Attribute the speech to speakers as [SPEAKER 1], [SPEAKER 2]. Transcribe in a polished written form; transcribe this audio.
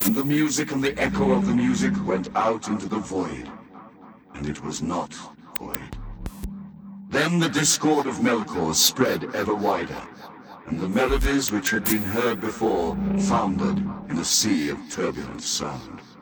[SPEAKER 1] and the music and the echo of the music went out into the void, and it was not void. Then the discord of Melkor spread ever wider, and the melodies which had been heard before foundered in a sea of turbulent sound.